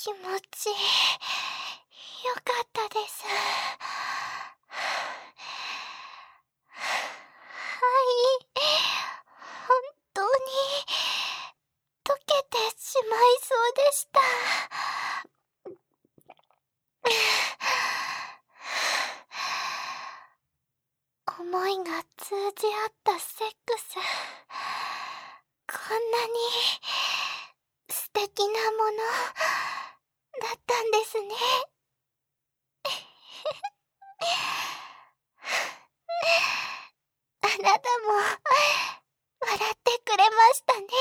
気持ちよかったです。はい、本当に溶けてしまいそうでした。思いが通じ合ったセックス、こんなに素敵なものだったんですね。あなたも笑ってくれましたね。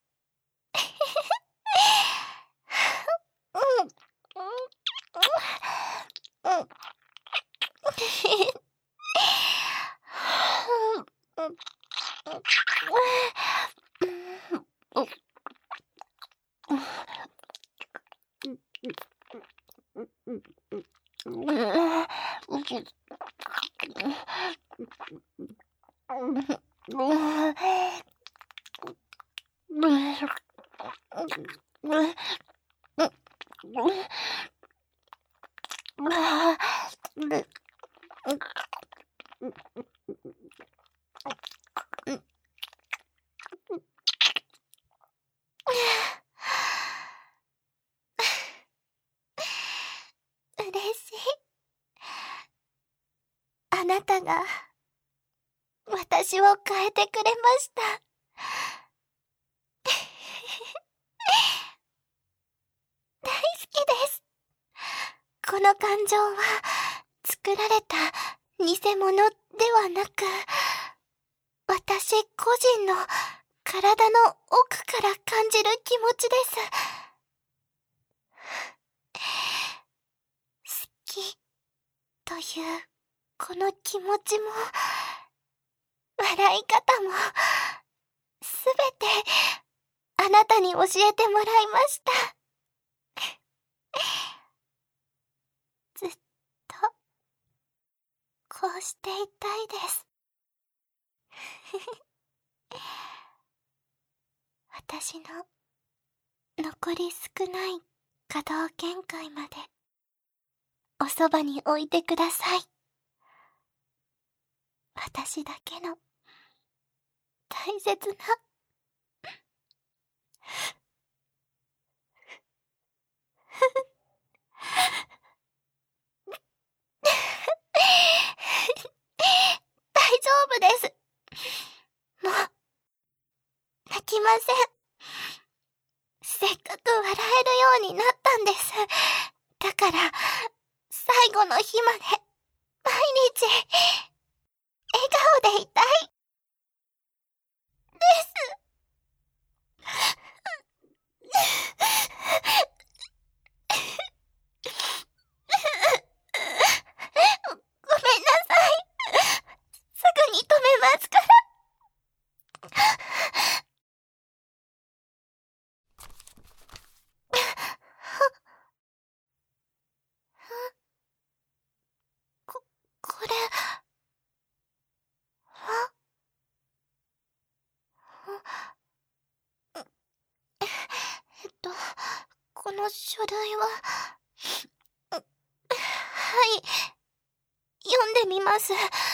嬉しい。あなたが私を変えてくれました。大好きです。この感情は作られた偽物ではなく、私個人の体の奥から感じる気持ちです。好きというこの気持ちも笑い方もすべてあなたに教えてもらいました。ずっとこうしていたいです。私の残り少ない稼働限界までおそばに置いてください。私だけの大切な大丈夫です。もう泣きません。せっかく笑えるようになったんです。だから最後の日まで毎日笑顔でいたいです。ごめんなさい。すぐに止めますから。これはこの書類ははい、読んでみます。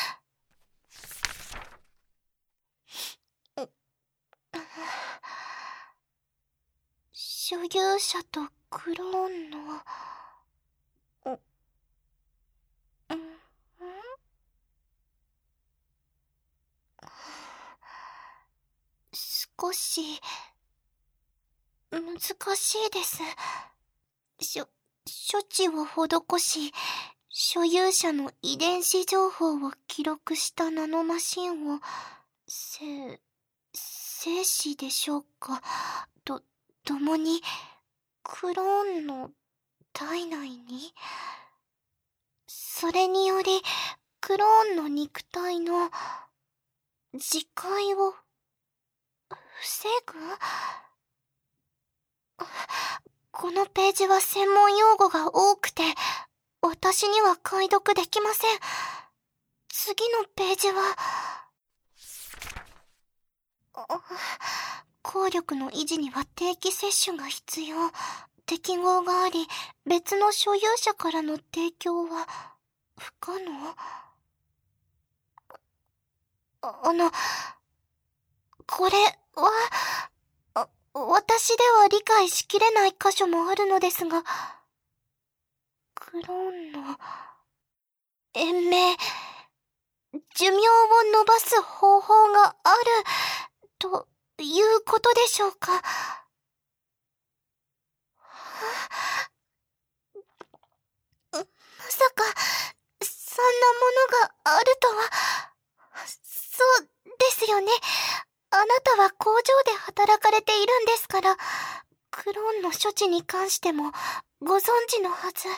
所有者とクローンの少し難しいです。処置を施し、所有者の遺伝子情報を記録したナノマシンを、精子でしょうか、共に、クローンの体内に、それにより、クローンの肉体の、自壊を、防ぐ？このページは専門用語が多くて、私には解読できません。次のページは、効力の維持には定期摂取が必要。 適合があり、別の所有者からの提供は不可能？これは、私では理解しきれない箇所もあるのですが、クローンの延命、寿命を伸ばす方法があるということでしょうか。まさか、そんなものがあるとは。そうですよね。あなたは工場で働かれているんですから、クローンの処置に関してもご存知のはず。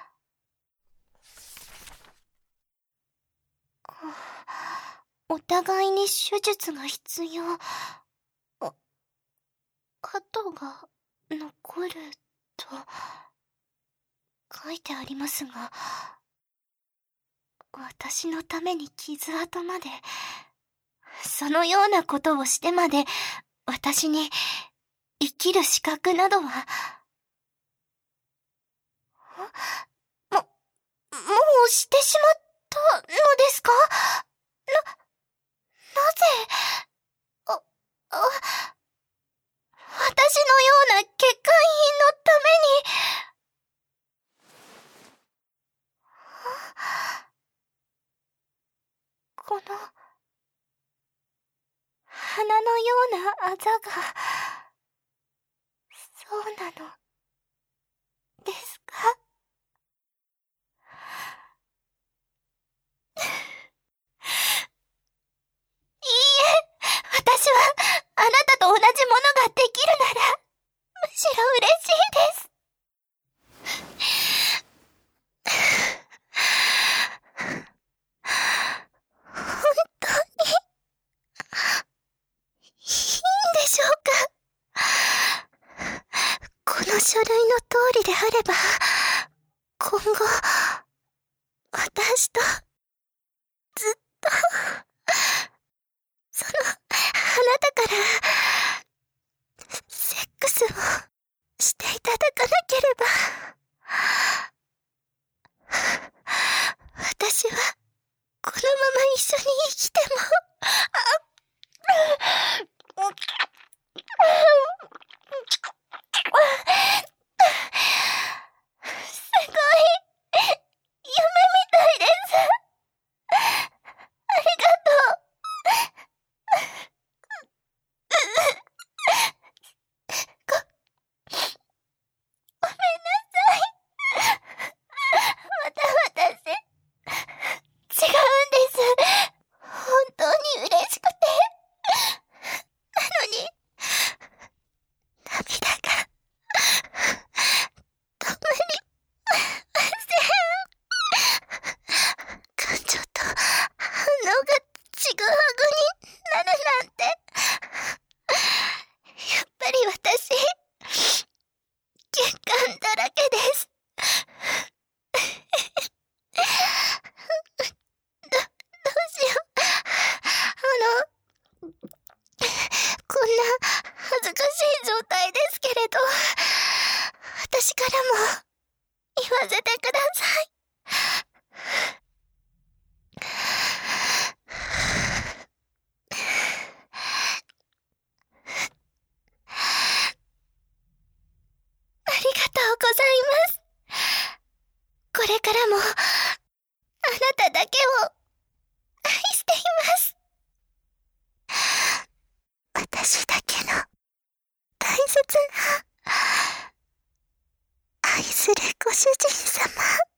お互いに手術が必要。跡が残ると書いてありますが、私のために傷跡まで、そのようなことをしてまで私に生きる資格などは。もうしてしまったのですか？なぜ、私のような欠陥品のために。この花のようなあざが、そうなのですか？いいえ、私はあなたと同じものができるなら、むしろ嬉しいです。本当に、いいんでしょうか？この書類の通りであれば、今後、私と、ずっと、あなたから、セックスをしていただかなければ、私は、このまま一緒に生きても、すごい、夢みたいです。ありがとう。ごめんなさい。また私、違うんです。本当に嬉しくて。なのに、涙が、止まりません。感情と反応がちぐはぐになるなんて。やっぱり私、欠陥だらけです。どうしよう。こんな恥ずかしい状態ですけれど、私からも言わせてください。ありがとうございます。これからも、あなただけを愛しています。私だけの大切な愛するご主人様。